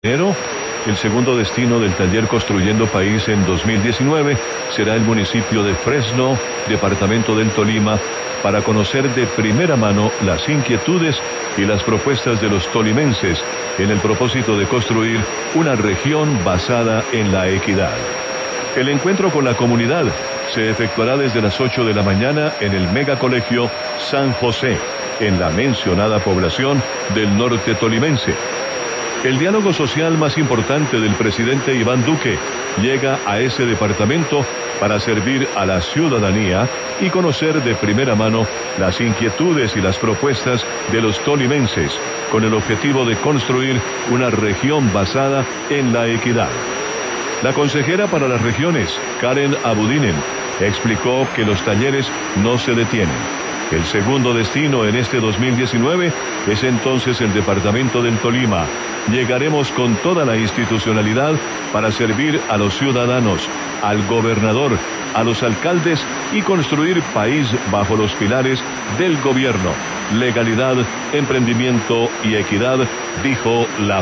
El segundo destino del taller Construyendo País en 2019 será el municipio de Fresno, departamento del Tolima, para conocer de primera mano las inquietudes y las propuestas de los tolimenses en el propósito de construir una región basada en la equidad. El encuentro con la comunidad se efectuará desde las 8 de la mañana en el megacolegio San José, en la mencionada población del norte tolimense. El diálogo social más importante del presidente Iván Duque llega a ese departamento para servir a la ciudadanía y conocer de primera mano las inquietudes y las propuestas de los tolimenses, con el objetivo de construir una región basada en la equidad. La consejera para las regiones, Karen Abudinen, explicó que los talleres no se detienen. El segundo destino en este 2019 es entonces el departamento del Tolima. Llegaremos con toda la institucionalidad para servir a los ciudadanos, al gobernador, a los alcaldes y construir país bajo los pilares del gobierno: legalidad, emprendimiento y equidad, dijo la